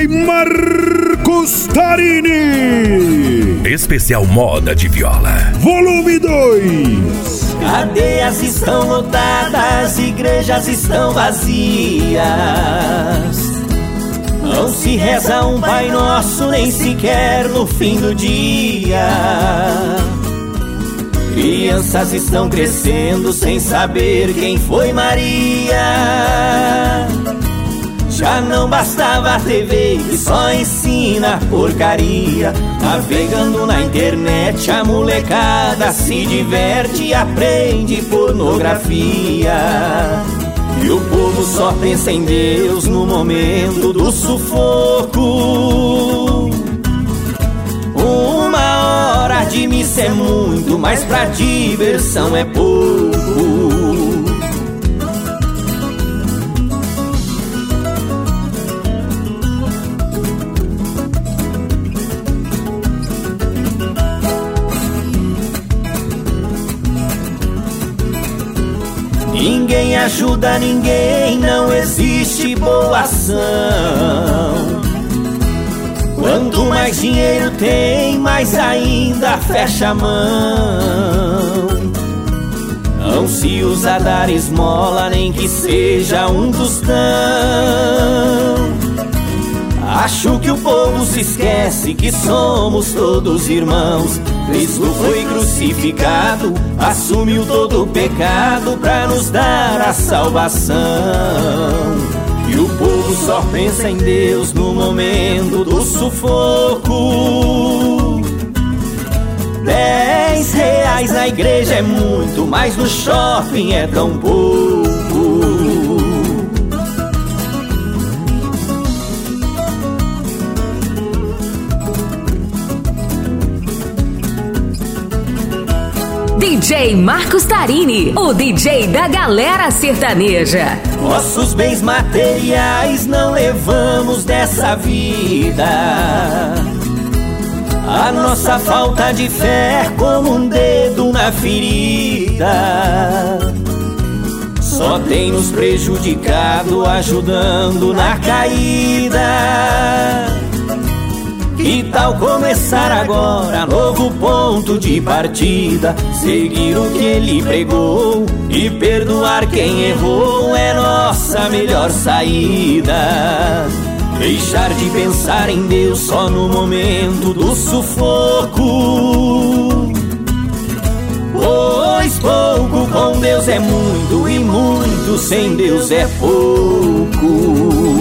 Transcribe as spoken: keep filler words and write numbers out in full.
J Marcos Tarini. Especial Moda de Viola, volume dois. Cadeias estão lotadas, igrejas estão vazias. Não se reza um Pai Nosso, nem sequer no fim do dia. Crianças estão crescendo sem saber quem foi Maria. Já não bastava a T V que só ensina porcaria. Navegando na internet a molecada se diverte e aprende pornografia. E o povo só pensa em Deus no momento do sufoco. Uma hora de missa é muito, mas pra diversão é pouco. Ninguém ajuda ninguém, não existe boa ação. Quanto mais dinheiro tem, mais ainda fecha a mão. Não se usa dar esmola, nem que seja um tostão. Acho que o povo se esquece que somos todos irmãos. Cristo foi crucificado, assumiu todo o pecado pra nos dar a salvação. E o povo só pensa em Deus no momento do sufoco. Dez reais na igreja é muito, mas no shopping é tão pouco. D J Marcos Tarini, o D J da galera sertaneja. Nossos bens materiais não levamos dessa vida. A nossa falta de fé é como um dedo na ferida. Só tem nos prejudicado, ajudando na caída. Que tal começar agora, novo ponto de partida? Seguir o que ele pregou e perdoar quem errou é nossa melhor saída. Deixar de pensar em Deus só no momento do sufoco. Pois pouco com Deus é muito e muito sem Deus é pouco.